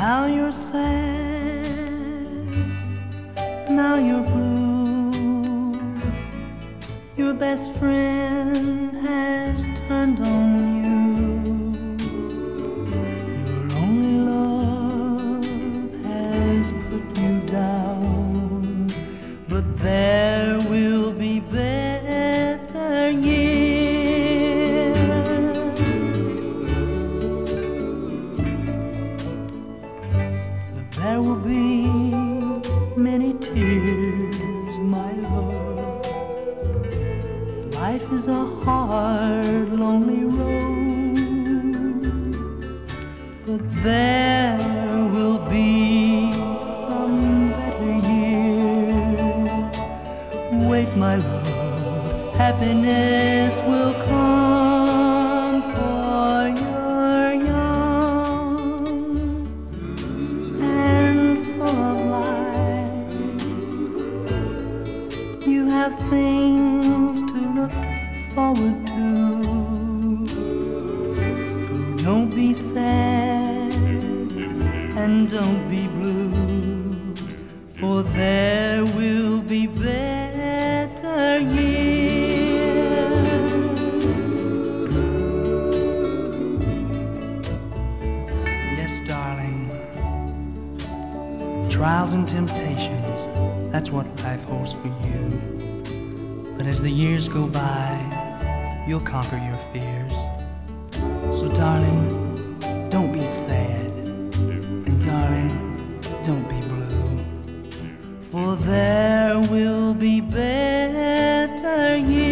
Now you're sad, now you're blue. Your best friend has turned on you. Your only love has put you down, but there will be better years. There will be many tears, my love. Life is a hard, lonely road, but there will be some better years. Wait, my love, happiness will come, for you're young and full of life. You have things to look forward to, so don't be sad and don't be blue, for there will be better years. Yes, darling, trials and temptations, that's what life holds for you. But as the years go by, you'll conquer your fears. So darling, don't be sad, and darling, don't be blue, for there will be better years.